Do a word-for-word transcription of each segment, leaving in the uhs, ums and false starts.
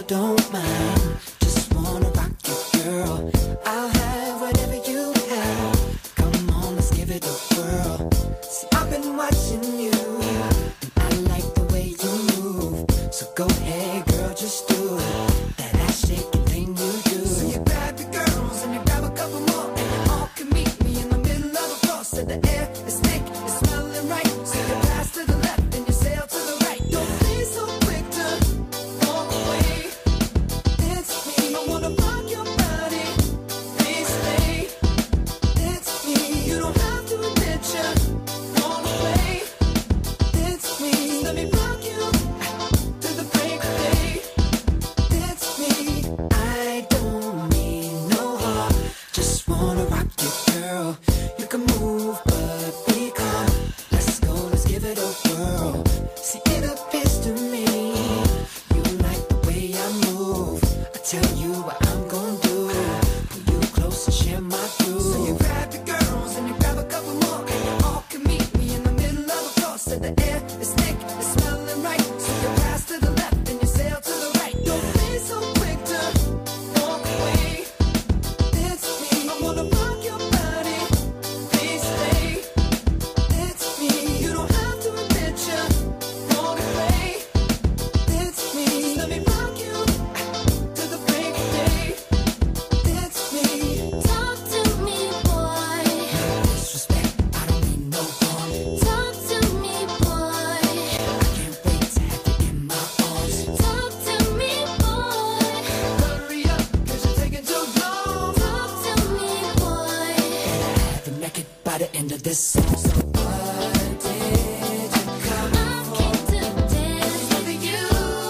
don't mind. Just wanna rock you, girl. I'll have whatever you have. Come on, let's give it a whirl. See, I've been watching you, and I like the way you move. So go ahead, girl, just do it. That ass shaking thing you do. So you grab your girls and you grab a couple more, and you all can meet me in the middle of the floor. So the air is thick, it's smelling right. So you pass to the left and you sail to the right. Don't be so quick to walk away. It's me, I wanna rock your body. Please stay. It's me, you don't have to admit you want to play. It's me, let me rock you to the break of day. It's me, I don't need no heart. Just wanna rock you, girl. You can move, but be calm. Let's go, let's give it a whirl. See, it appears to me you like the way I move. I tell you what I'm gonna do. Pull you close and share my groove. So you grab your girls and you grab a couple more, and you all can meet me in the middle of the floor. So the air is thick, it's smelling right. So you pass to the left and you sail to the right. Don't be so quick to walk away. It's me, I wanna rock your body. Please stay. It's me, you don't have to admit you want to play. It's me, let me rock you to the break of day. It's me. Talk to me, boy. Disrespect, I don't mean no harm. Talk to me, boy. I can't wait to have you in my arms. Talk to me, boy. Hurry up, cause you're taking too long. Talk to me, boy. Have you naked by the end of this song. So what did you come I came to dance with you.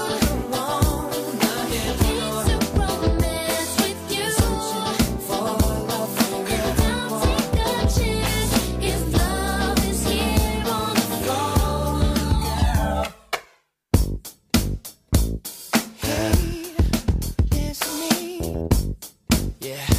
wanna hear Came to romance with you. for love for And I'll take a chance if love is here on the floor. Hey, it's me. Yeah.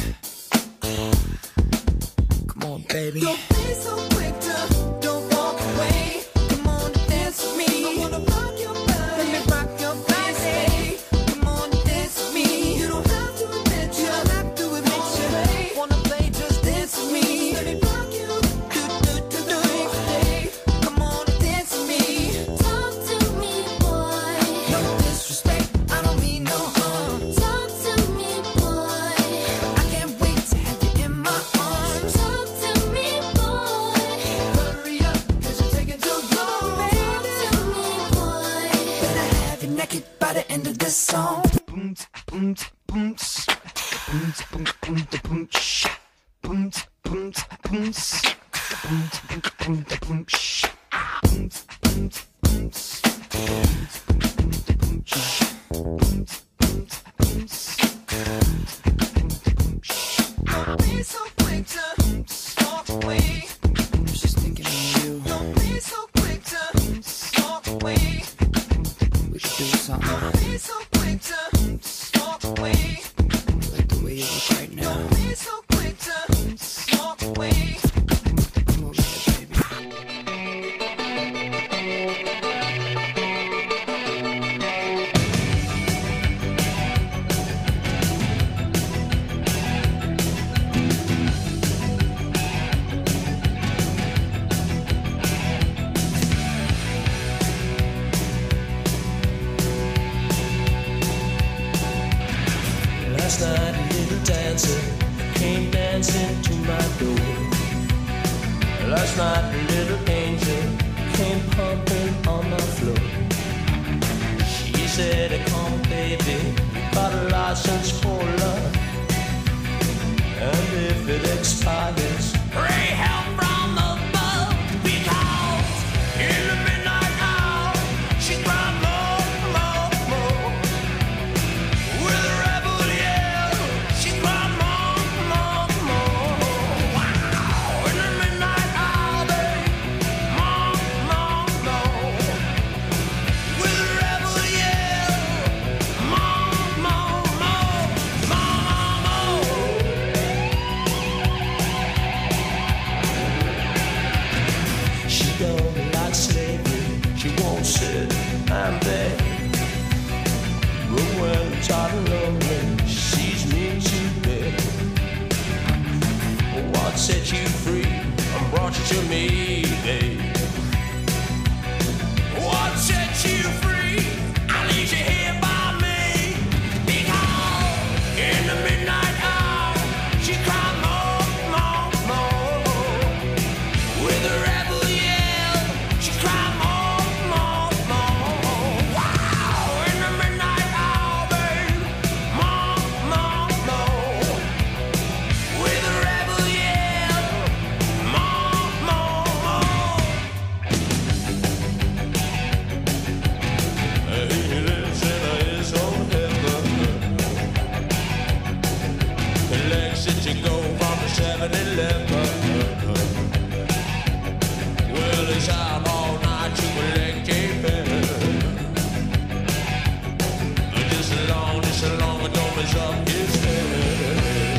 Come on, baby. Don't be so quick to don't walk away. Come on, dance with me. I wanna rock your body. Let me rock your body. Come on, dance with me. You don't have to admit you. You don't have to admit you. Wanna play, just dance with me. Let me rock you. Do, do, do, do. Come on, dance with me. Talk to me, boy. No disrespect, I don't mean no harm. Talk to me, boy. I can't wait to have you in my arms. Talk to me, boy. Hurry up, cause you're taking too long, Talk baby. to me, boy. Better have you naked by the end of this song. Boom, boom, boom, boom, boom, boom, boom, sh, boom, boom, boom, s, boom, boom, boom, boom, sh, boom, boom, boom, s, boom, boom, boom, sh, boom, boom, boom, s, boom, boom, boom, sh. Don't be so quick to walk away. I was just thinking of you. Don't be so quick to walk away. We could do something. Don't be so quick to walk away. Like the way you look right now. Don't be so quick to walk away. Come over here, baby. Last night a little dancer came dancing to my door. Last night a little angel came pumping on my floor. She said, come baby, got a license for love. And if it expires, pray help from above. Because in the midnight hour, she cried more, more, more. With a rebel yell, she cried more, more, more. Wow! In the midnight hour, babe, more, more, more. With a rebel yell, more, more, more, more, more. set you free and brought you to me, babe. What set you free? I leave you here by me. Because in the midnight hour, she cried more, more, more. With a rebel yell, she cried more, more, more. Wow! In the midnight hour, babe, more, more, more. With a rebel yell, more, more, more. He lives in his own heaven. He likes it to go from the seven eleven. Well, he's out all night to collect a pen. Just as long, just as long as don't mess up his head.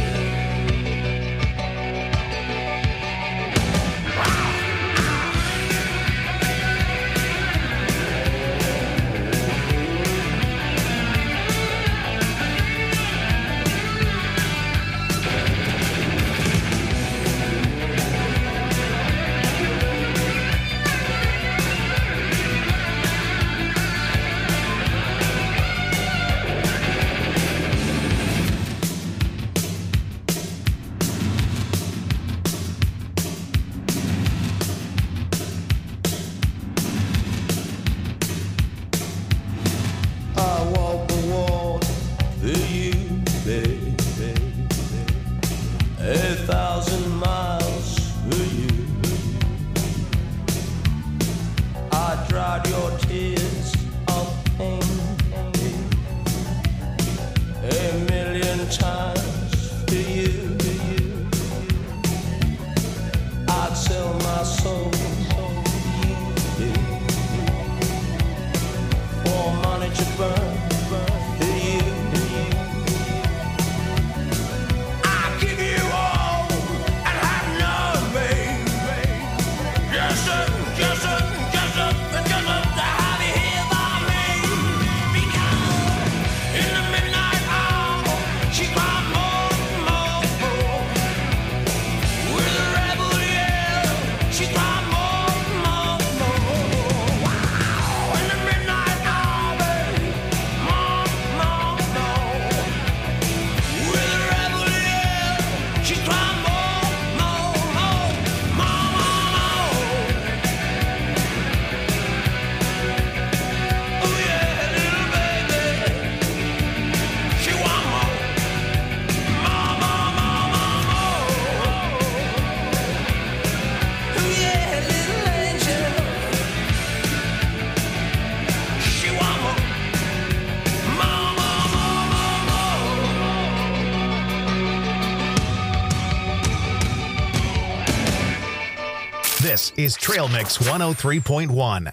I walk the walk for you, baby. A thousand miles for you. I dried your tears of pain a million times for you. I'd sell my soul for you, for money to burn for you. I give you all and have nothing. Just a, just a, just a, just a, to have you here by me. Because in the midnight hour, she cried more, more, more. With a rebel yell, she cried more, more, more. Wow! In the midnight hour, babe, more, more, more. With a rebel yell, she cried more, more, more, more, more, more. Oh yeah, little baby, she want more, more, more, more, more, more. Oh yeah, little angel, she want more, more, more, more, more, more. This is Trail Mix one oh three point one.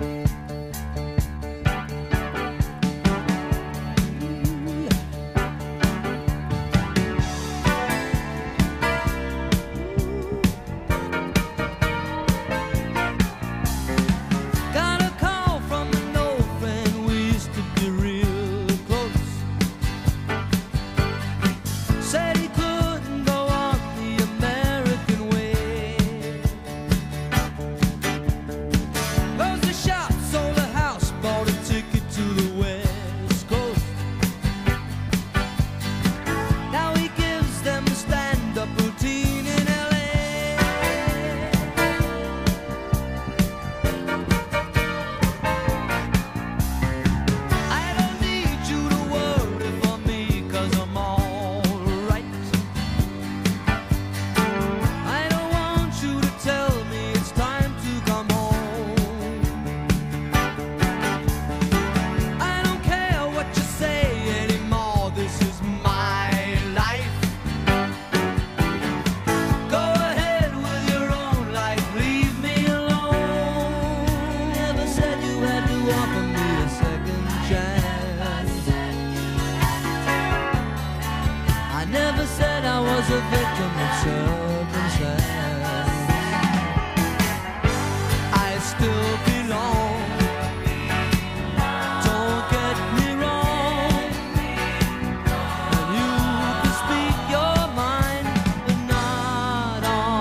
Got a call from an old friend, we used to be real close. Said he couldn't go on the American way. Closed the shop, sold a house, bought a ticket to the West Coast. Now he gives them a stand-up routine in L A. I don't need you to worry for me, 'cause I'm alright. I don't want you to tell me it's time to come home. I don't care what you say anymore, this is my life. Go ahead with your own life, leave me alone. Never said you had to offer me a second chance. I never said I was a victim of circumstance. I still belong. Don't get me wrong. And you can speak your mind, but not on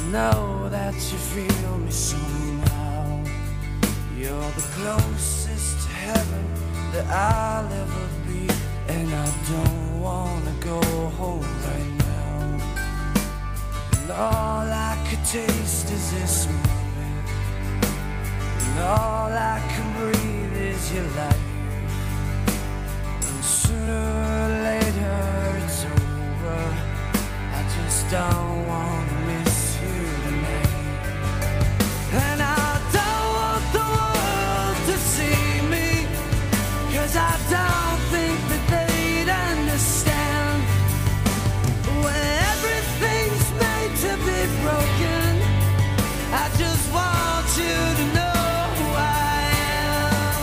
know that you feel me somehow. You're the closest to heaven that I'll ever be, and I don't wanna go home right now. And all I could taste is this moment, and all I can breathe is your life. And sooner or later it's over. I just don't wanna miss you tonight. And I don't want the world to see me, 'cause I don't think that they'd understand. When everything's made to be broken, I just want you to know who I am.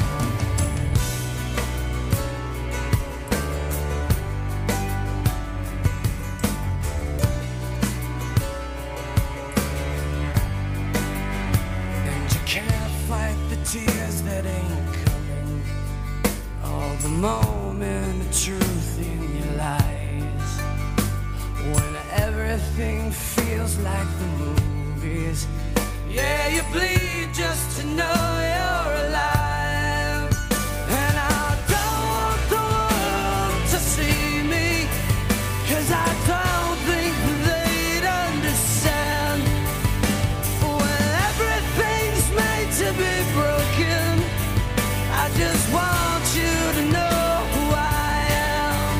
And you can't fight the tears that ain't coming, all the moment of truth in your eyes. When everything feels like the movies, yeah, you bleed just to know you're alive. And I don't want the world to see me, 'cause I don't think they'd understand. When everything's made to be broken, I just want you to know who I am.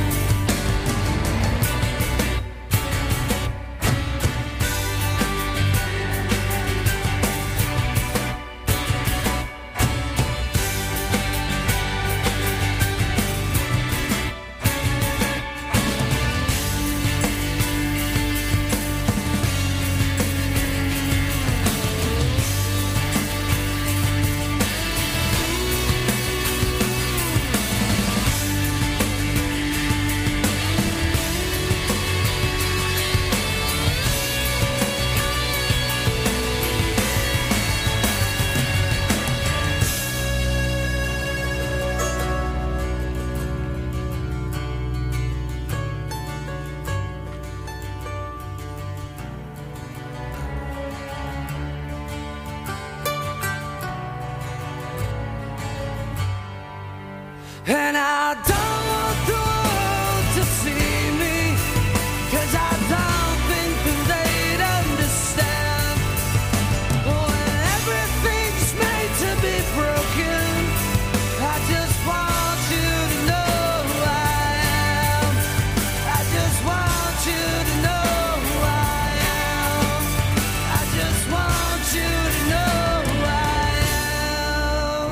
And I don't want the world to see me, 'cause I don't think that they'd understand. When everything's made to be broken, I just want you to know who I am. I just want you to know who I am. I just want you to know who I am.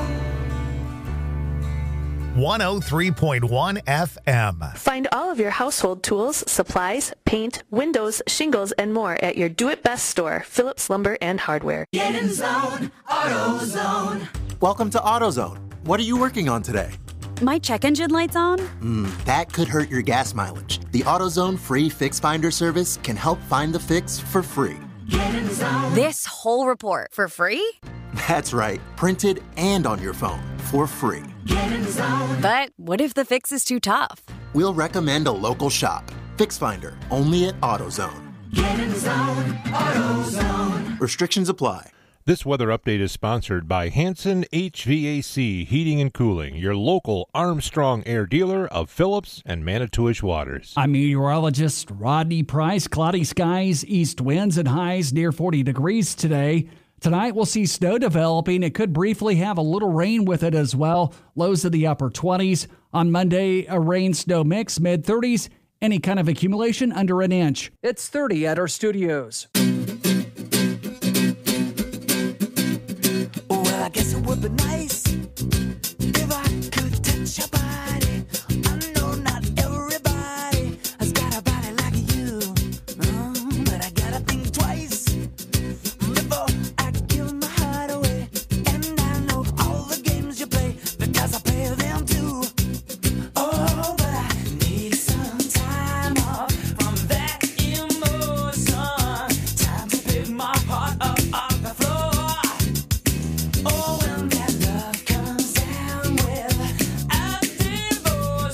one oh three point one F M. Find all of your household tools, supplies, paint, windows, shingles, and more at your do-it-best store, Phillips Lumber and Hardware. Get in zone, AutoZone. Welcome to AutoZone. What are you working on today? My check engine light's on? Hmm, that could hurt your gas mileage. The AutoZone free Fix Finder service can help find the fix for free. Get in zone. This whole report for free? That's right, printed and on your phone for free. Get in zone. But what if the fix is too tough? We'll recommend a local shop. Fix Finder, only at AutoZone. Get in zone, AutoZone. Restrictions apply. This weather update is sponsored by Hanson H V A C Heating and Cooling, your local Armstrong Air dealer of Phillips and Manitowish Waters. I'm meteorologist Rodney Price. Cloudy skies, east winds, and highs near forty degrees today. Tonight we'll see snow developing. It could briefly have a little rain with it as well. Lows in the upper twenties. On Monday, a rain-snow mix, mid-thirties. Any kind of accumulation under an inch. It's thirty at our studios. Well, I guess it would be nice if I could touch your body. I know not everybody has got a body like you, um, but I gotta think twice before I give my heart away. And I know all the games you play because I play them too. Oh, but I need some time off from that emotion. Time to pick my heart up off the floor. Oh, when that love comes down with a devotion.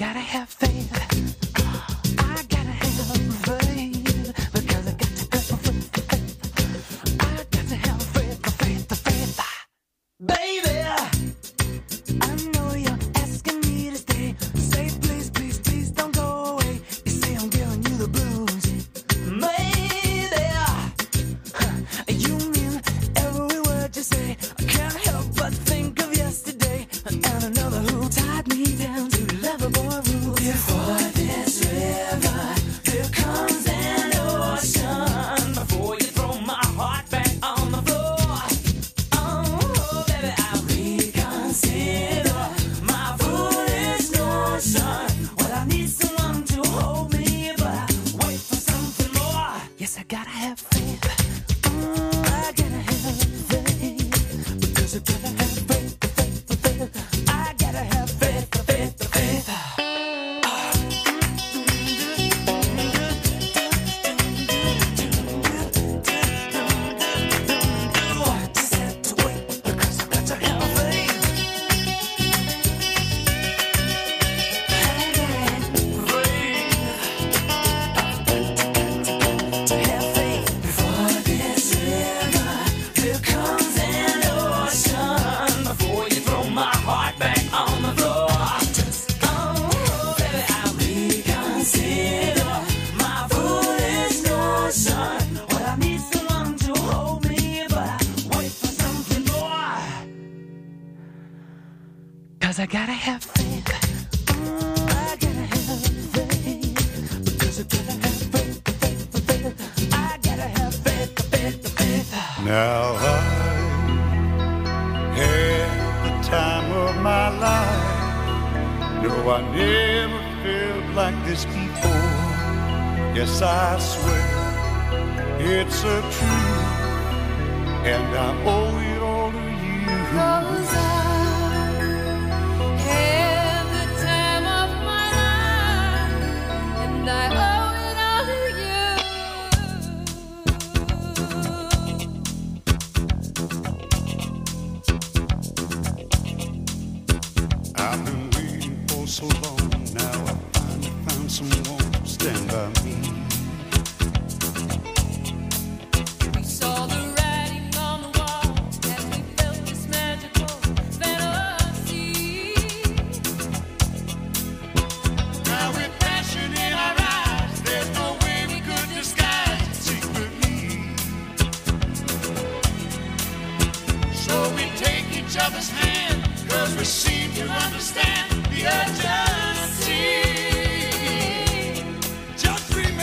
gotta have faith. I gotta have faith. Because I got to have faith. I got to have faith, faith, faith. Baby, I know you're asking me to stay. Say please, please, please don't go away. You say I'm giving you the blues. Maybe you mean every word you say. I can't help but think of yesterday and another who tied me down to lovable rules. Before this river, there comes an ocean. Before you throw my heart back on the floor, oh baby, I reconsider my foolish notion. Well, I need someone to hold me, but I wait for something more. Yes, I gotta have faith. Mm, I gotta have faith. Because I gotta have faith, faith, faith. I gotta have faith, faith, faith. Just have to wait because I got to have faith. To have faith. Before this river, there comes an ocean. Before you throw my heart back on the floor, oh baby, I reconsider my foolish notion. Well, I need someone to hold me, but I wait for something more. Cause I gotta have faith. Mm, I gotta have faith. Because I gotta have faith, faith, faith. I gotta have faith, faith, faith. Now I had the time of my life. No, I never felt like this before. Yes, I swear it's a truth, and I owe it all to you. 'Cause I had the time of my life, and I owe it all to you. I've been waiting for so long. Now I finally found someone to stand by me. We saw the writing on the wall as we felt this magical fantasy. Now with passion in our eyes, there's no way we could disguise it secretly. So we take each other's hand, cause we seem to understand the urgency. Just remember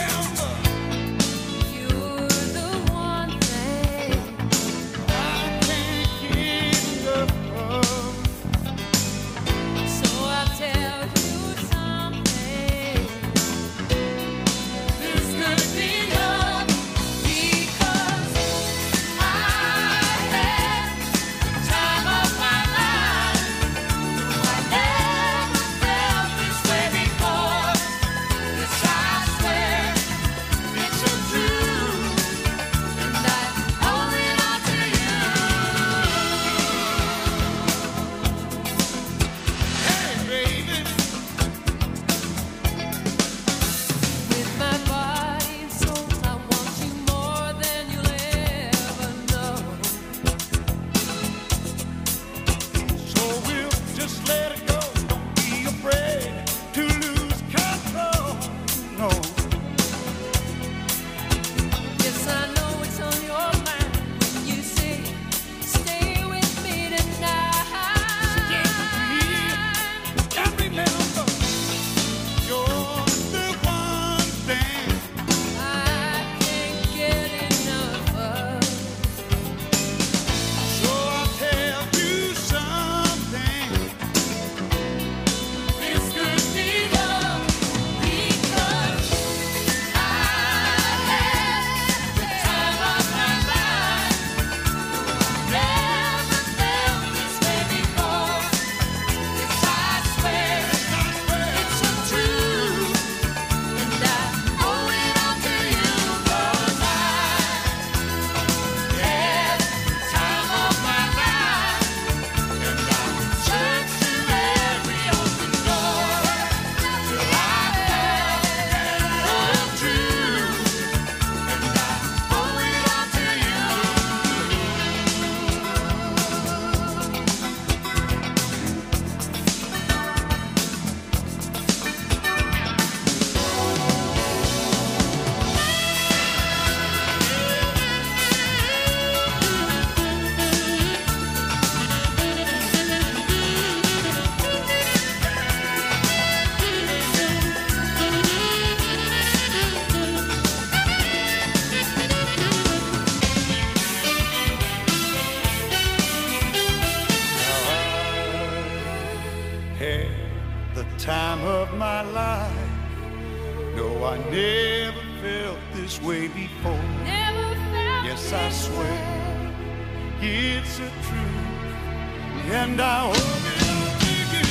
my life. No, I never felt this way before. Never felt Yes, I swear it's a truth, and I hope it don't take you.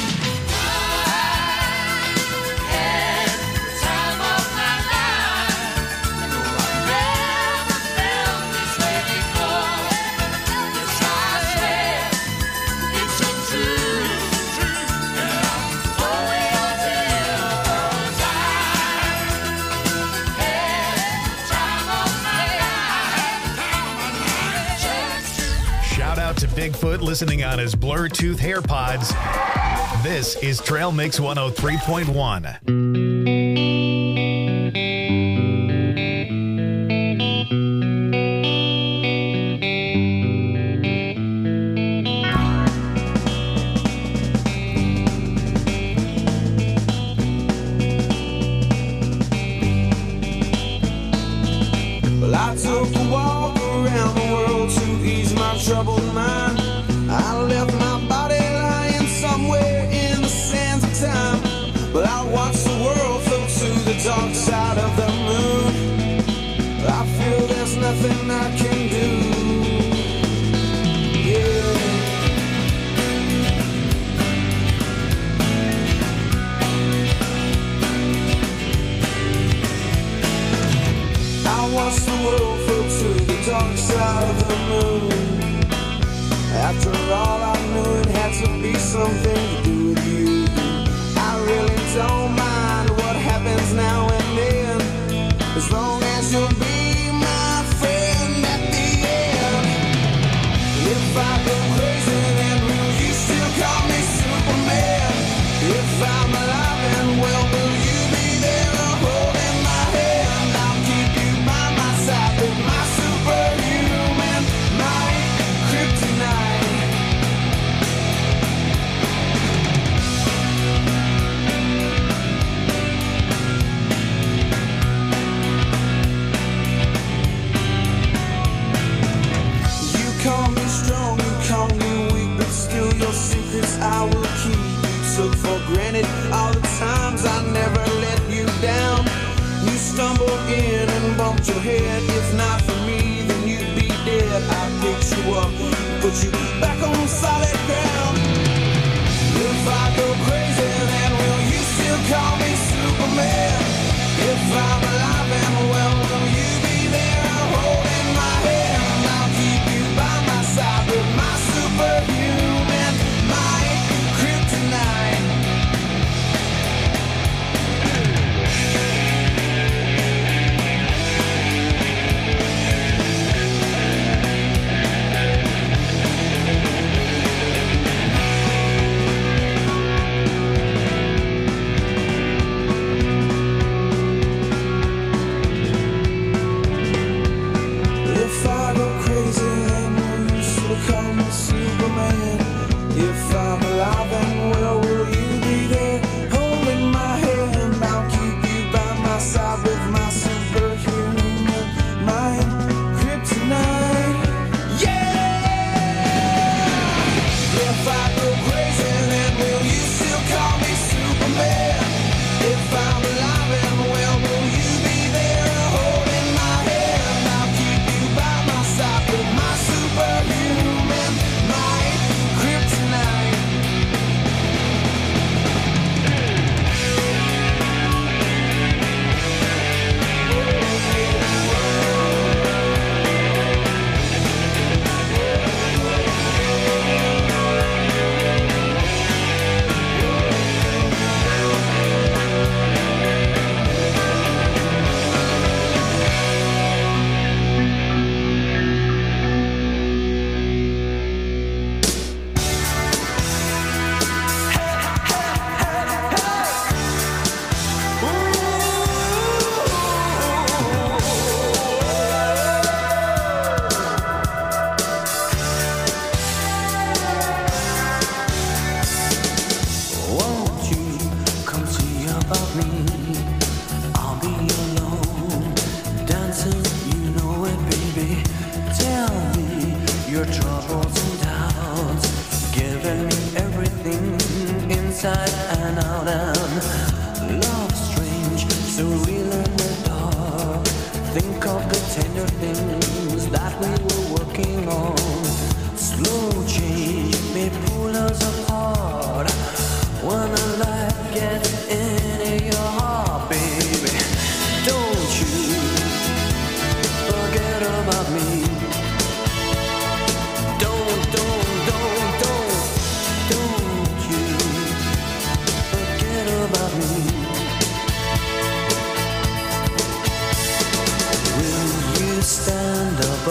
I had the time of my life. No, I never felt this way before. Yes, I swear it's a truth, and I owe it all to you. 'Cause I had the time of my life. Shout out to Bigfoot listening on his Bluetooth AirPods. This is Trail Mix one oh three point one. Well, I took a walk around the world to ease my troubled mind. I left my body lying somewhere in the sands of time. But I watched the world float to the dark side of the moon. I feel there's nothing I can do. Yeah. I watched the world float to the dark side of the moon. After all, I knew it had to be something to do with you. I really don't mind what happens now and then, as long as you'll be my friend at the end. If I go crazy, then will you still call me Superman? If I'm alive and well, will you be there holding my hand? I'll keep you by my side with my superhuman might, kryptonite. You call me strong, you call me weak, but still your secrets I will keep. You took for granted all the times I never let you down. You stumbled in and bumped your head. If not for me, then you'd be dead. I picked you up, put you back on solid ground. If I go crazy, then will you still call me Superman? If I'm alive and well, will you be there holding my hand? I'll keep you by my side with my superhuman might, kryptonite. If I go crazy, then will you still call me Superman? If I'm alive and well, will you be there holding my hand? I'll keep you by my side with my superhuman mind, kryptonite. Yeah! If I go crazy, then will you still call me Superman? If I'm alive and well, will you be there holding my hand? I'll keep you by my side with my superhuman might, kryptonite. Won't you come see about me? I'll be alone, dancing, you know it, baby. Tell me your troubles and doubts, giving me everything inside and out, and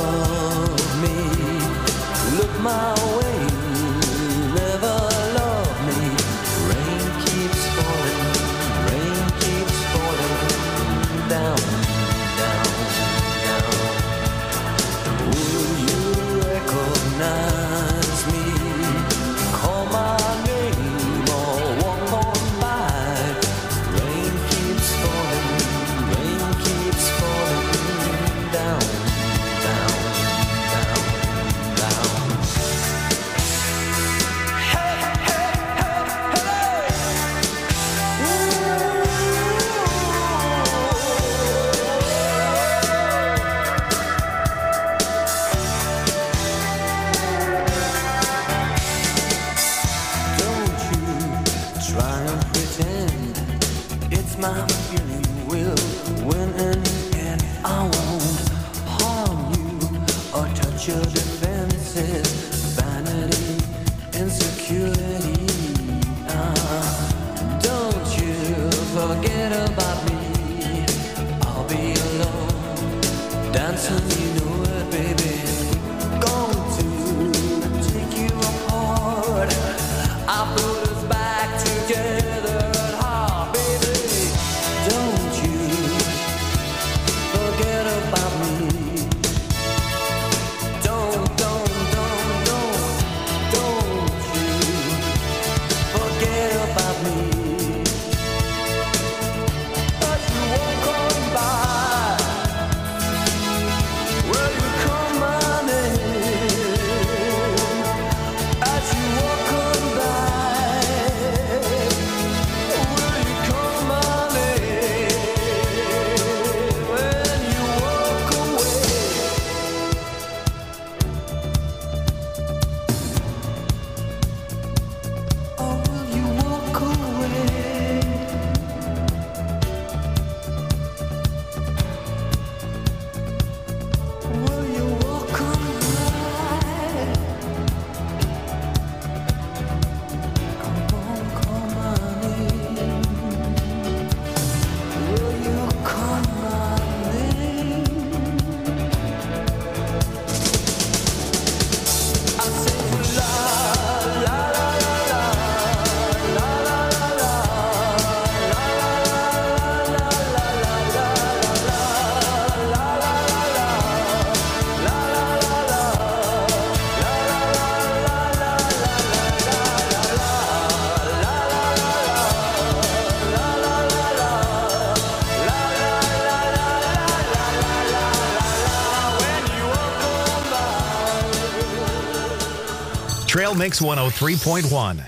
above me. Look my way, never love me. Rain keeps falling, rain keeps falling down, down, down. Will you recognize me? Call my name or walk on by. Rain keeps falling, rain keeps falling down, down, down, down. Hey, hey, hey, hey. Don't you try and pretend it's my feeling will win in the end. I won't harm you or touch your defenses. Vanity, insecurity. Uh, don't you forget about me. I'll be alone, dancing, you know it, baby. Going to take you apart. I put us back together at heart, baby. Don't you forget about me. Don't, don't, don't, don't, don't you forget about me. As you walk on by, will you call my name? As you walk on by, will you call my name? When you walk away. Oh, will you walk away? Will you walk away? Come on, call my name. Will you call my name? I say la la la la la la la la la Trail Mix one oh three point one.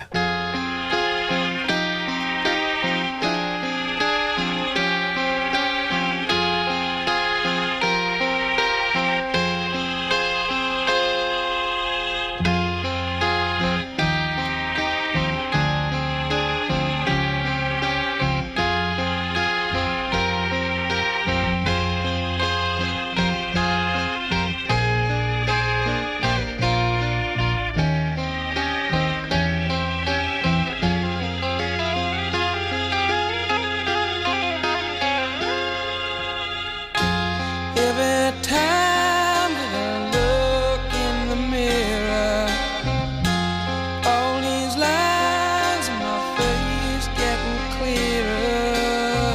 Every time that I look in the mirror, all these lines in my face getting clearer.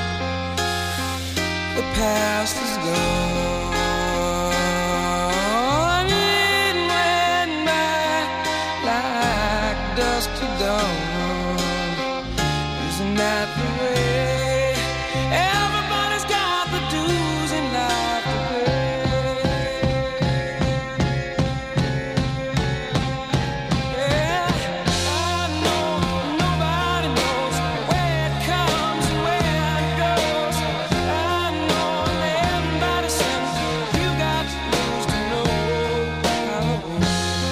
The past is gone, it went by like dust to dawn. Isn't that the way? Everybody's got the dues in life to pay. Yeah, I know nobody knows where it comes and where it goes. I know everybody says you got to lose to know how it goes.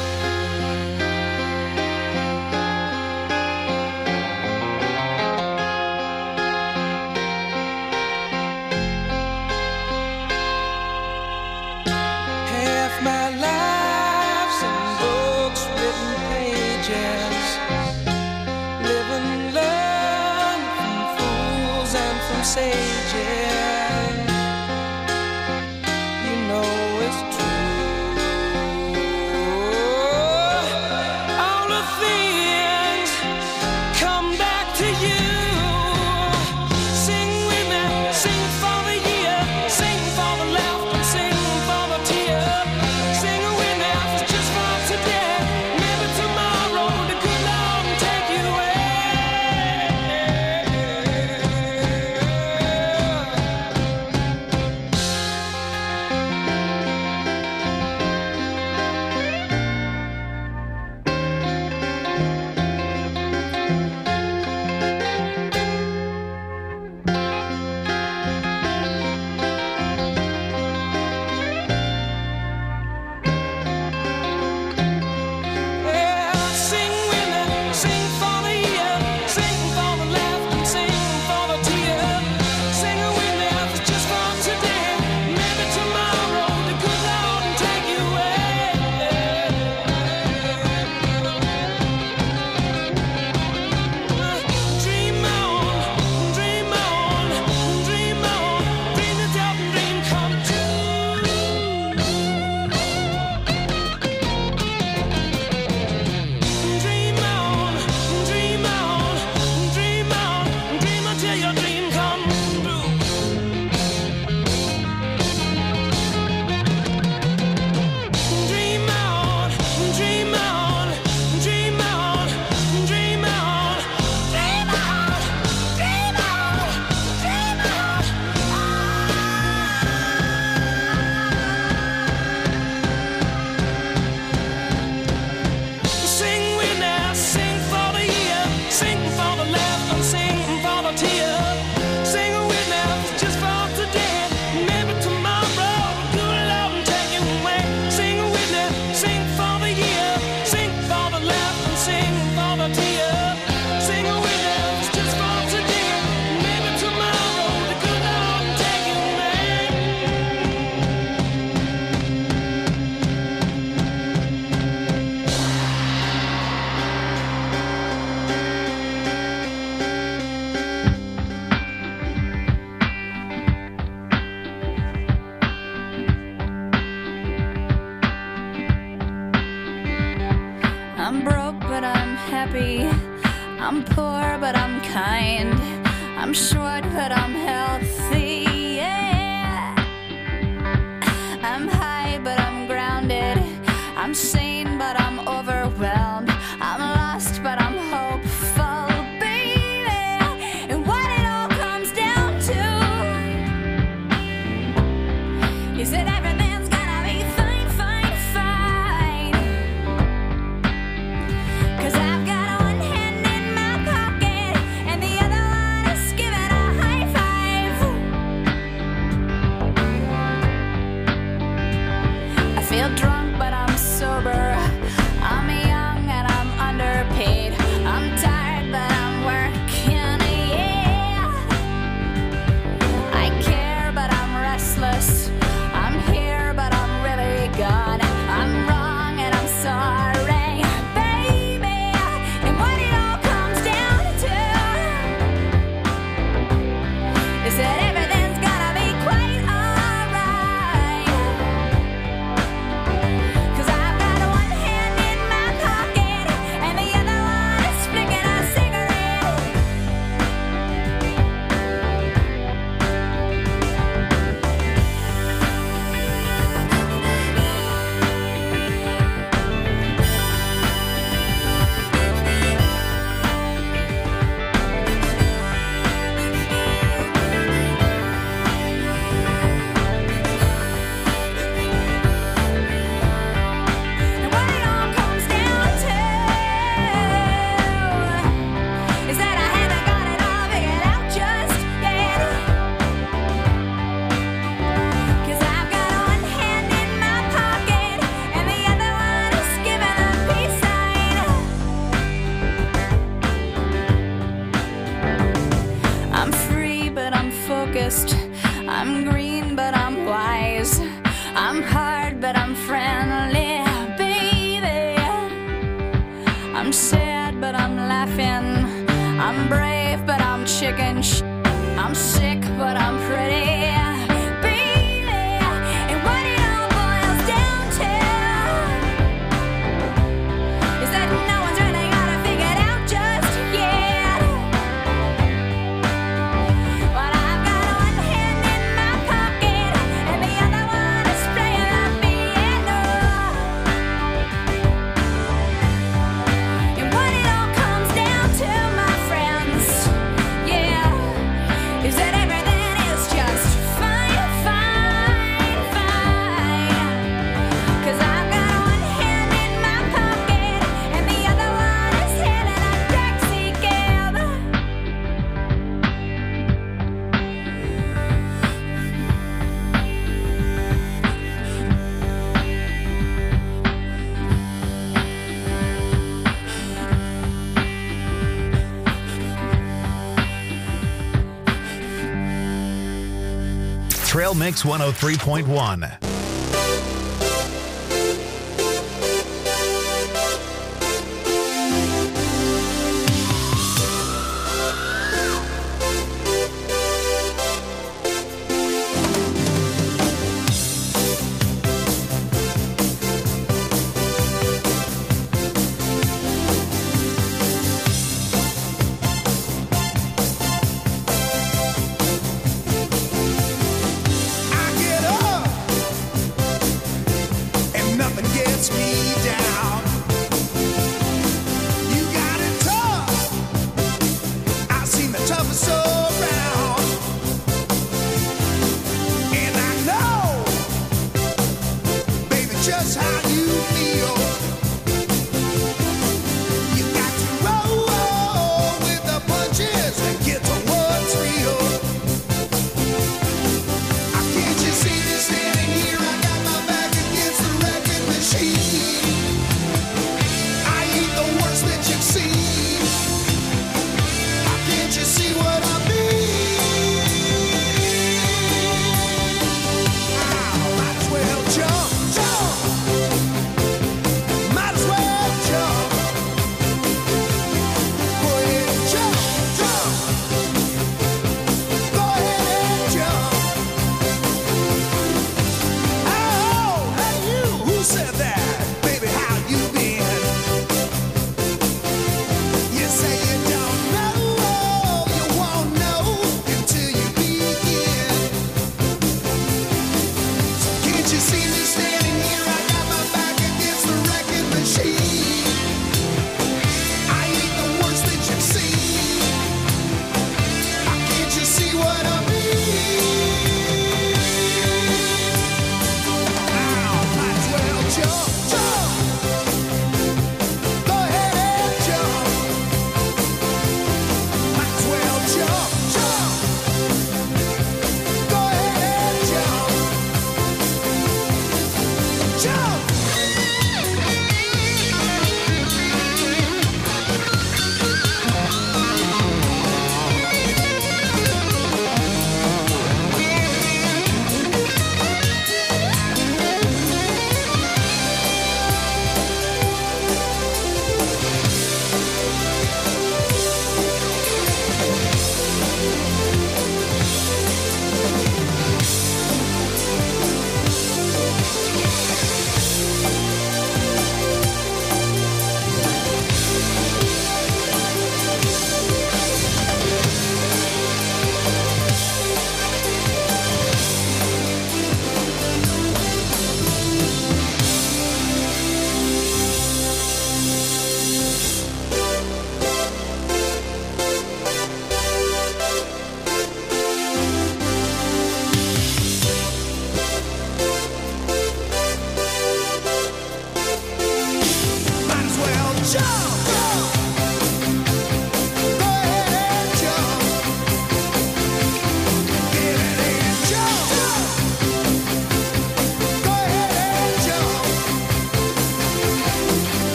Half my life's in books, written pages. Live and learn from fools and from sages. You know it's true. I'm short, but I'm healthy, yeah. I'm high, but I'm grounded. I'm sane, but I'm overwhelmed. I'm lost, but I'm hopeful, baby. And what it all comes down to is that everything's gonna be fine, fine, fine. 'Cause I've got one hand in my pocket and the other one is giving a high five. I feel drunk, but I'm sober. I'm young and I'm underpaid. I'm tired, but I'm working, yeah. I care, but I'm restless. I'm here, but I'm really gone. I'm wrong and I'm sorry, baby. And what it all comes down to is that everything's gonna be quite alright. 'Cause I've got one hand in my pocket and the other one is flicking a cigarette. And what it all comes down to is that I haven't got it all figured out just yet. 'Cause I've got one hand in my pocket and the other one is giving a peace sign. I'm free, but I'm focused. I'm green, but I'm wise. I'm hard, but I'm friendly, baby. I'm sad, but I'm laughing. I'm brave, but I'm chicken sh- I'm sick, but I'm pretty, baby. And what it all boils down to is that no one's really got it figured out just yet. But I've got one hand in my pocket and the other one is playing the piano. And what it all comes down to, my friends, yeah, is that everything is just fine, fine, fine. 'Cause I've got one hand in my pocket and the other one is hailing a taxi cab. Trail Mix one oh three point one. I get up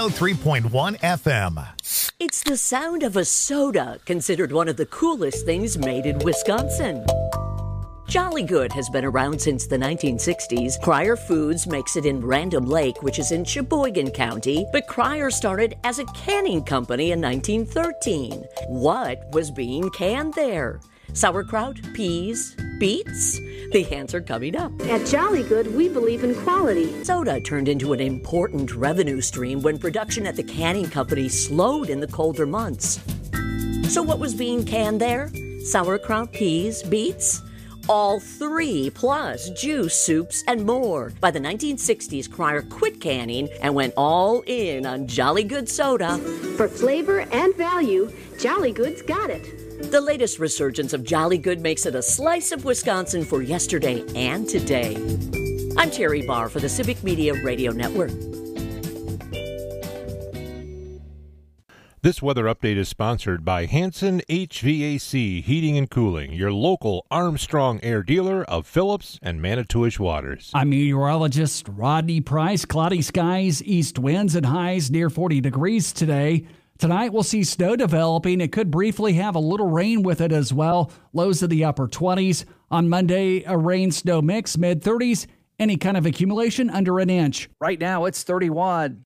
oh three point one F M. It's the sound of a soda, considered one of the coolest things made in Wisconsin. Jolly Good has been around since the nineteen sixties. Cryer Foods makes it in Random Lake, which is in Sheboygan County, but Cryer started as a canning company in nineteen thirteen. What was being canned there? Sauerkraut, peas, beets? The answer coming up. At Jolly Good, we believe in quality. Soda turned into an important revenue stream when production at the canning company slowed in the colder months. So what was being canned there? Sauerkraut, peas, beets? All three, plus juice, soups, and more. By the nineteen sixties, Cryer quit canning and went all in on Jolly Good soda. For flavor and value, Jolly Good's got it. The latest resurgence of Jolly Good makes it a slice of Wisconsin for yesterday and today. I'm Terry Barr for the Civic Media Radio Network. This weather update is sponsored by Hanson H V A C Heating and Cooling, your local Armstrong Air dealer of Phillips and Manitowish waters. I'm meteorologist Rodney Price. Cloudy skies, east winds and highs near forty degrees today. Tonight we'll see snow developing. It could briefly have a little rain with it as well. Lows in the upper twenties. On Monday, a rain-snow mix, mid thirties. Any kind of accumulation under an inch. Right now it's thirty-one.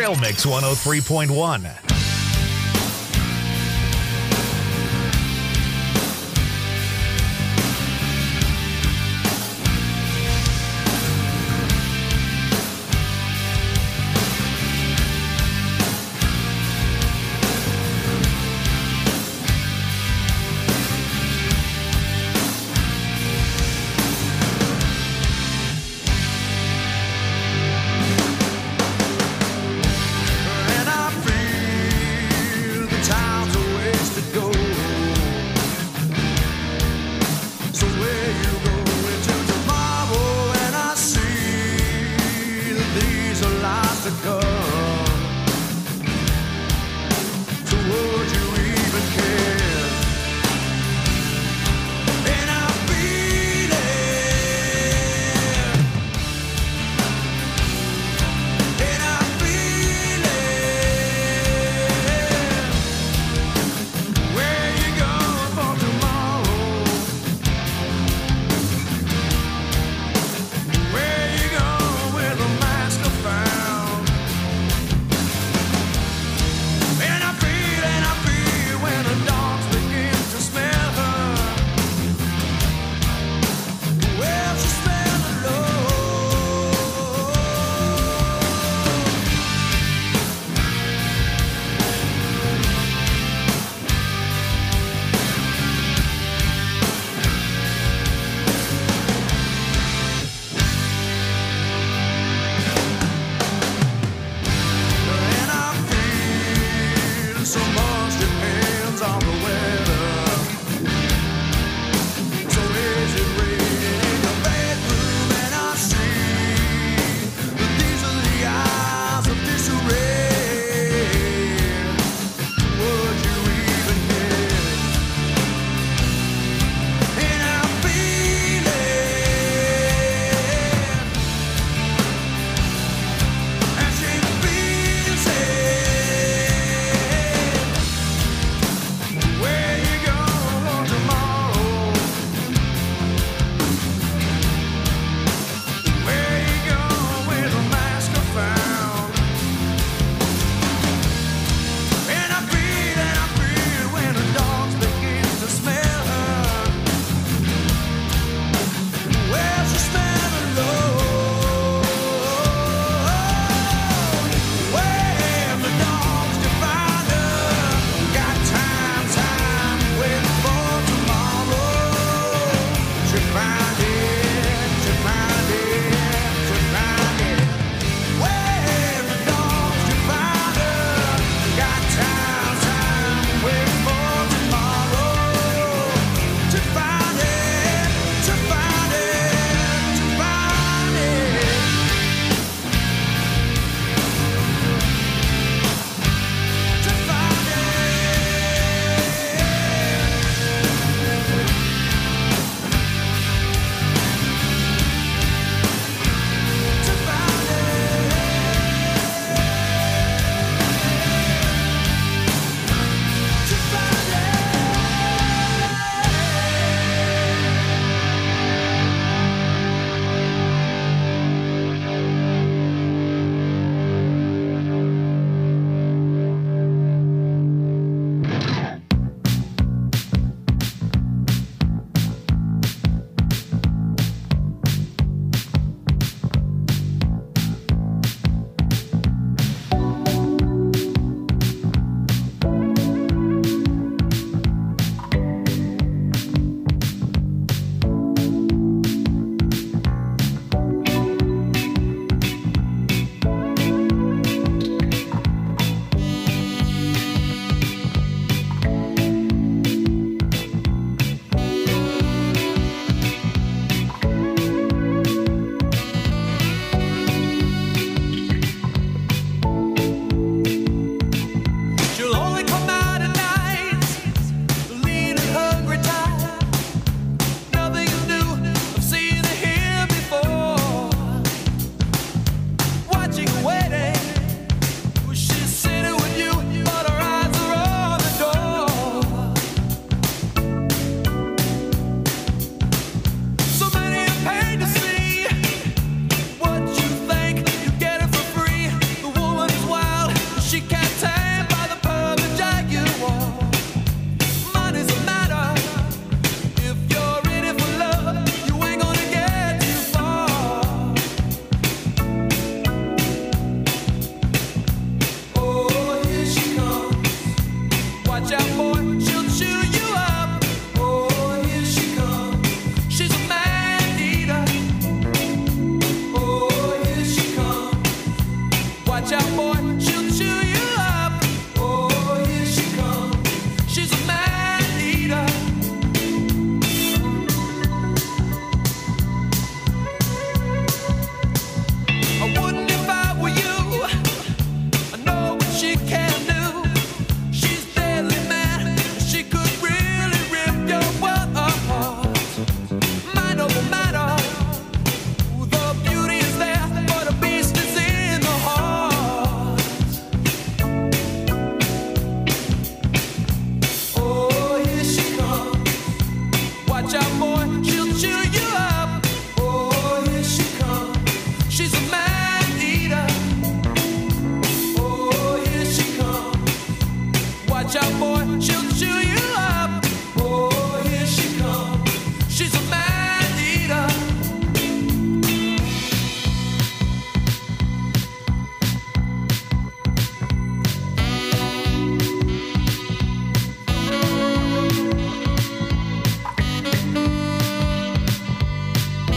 Trail Mix one oh three point one.